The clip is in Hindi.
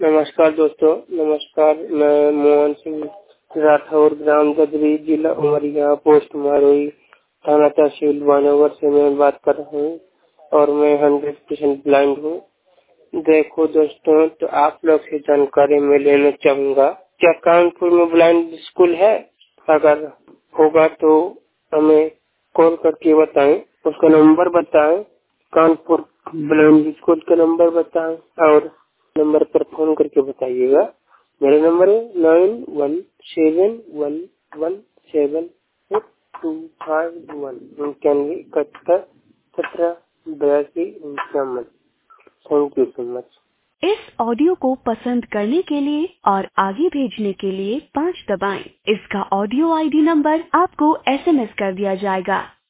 नमस्कार दोस्तों, नमस्कार। मैं मोहन सिंह राठौर, ग्राम गदरी, जिला उमरिया, पोस्ट मारोई, थाना तहसील बानोवर से मैं बात कर रहा हूँ और मैं 100% ब्लाइंड हूँ। देखो दोस्तों, तो आप लोग से जानकारी मैं लेना चाहूँगा। क्या कानपुर में ब्लाइंड स्कूल है? अगर होगा तो हमें कॉल करके बताएं, उसका नंबर बताएं। कानपुर ब्लाइंड स्कूल का नंबर बताएं और नंबर पर फोन करके बताइएगा। मेरा नंबर है 9171178251 इक्यानवे 71 1782 51। Thank you so much. इस ऑडियो को पसंद करने के लिए और आगे भेजने के लिए 5 दबाएं। इसका ऑडियो आईडी नंबर आपको SMS कर दिया जाएगा।